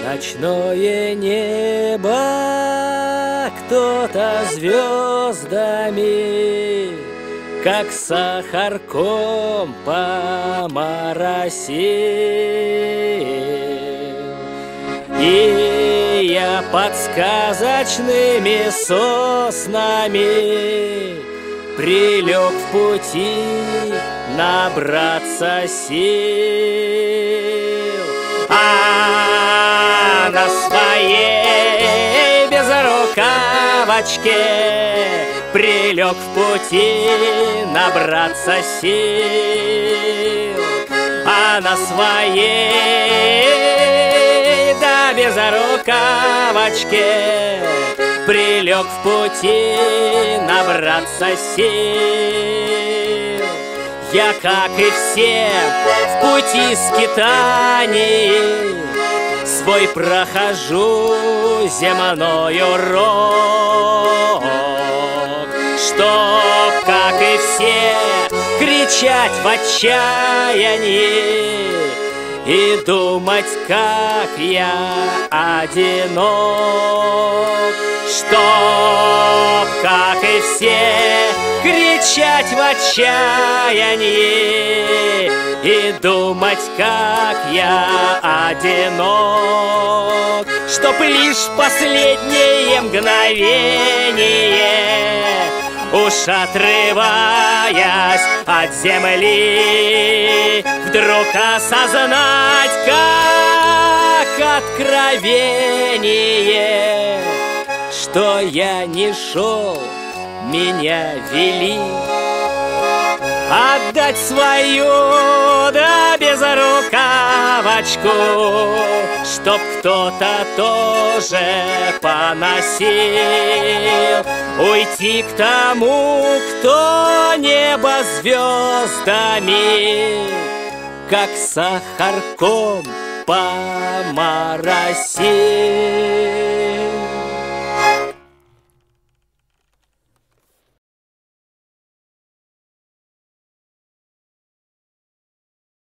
Ночное небо кто-то звездами, как сахарком поморосил. И я под сказочными соснами прилег в пути набраться сил. А на своей безрукавочке прилег в пути набраться сил. А на своей безрукавочке прилег в пути набраться сил. Я, как и все, в пути скитаний свой прохожу земной урок, чтоб, как и все, кричать в отчаянии и думать, как я одинок. Чтоб, как и все, кричать в отчаянии и думать, как я одинок. Чтоб лишь последнее мгновение, уж отрываясь от земли, вдруг осознать, как откровение, что я не шел, меня вели. Отдать свою, да, безрукавочку, чтоб кто-то тоже поносил. Уйти к тому, кто небо звездами, как сахарком поморосил.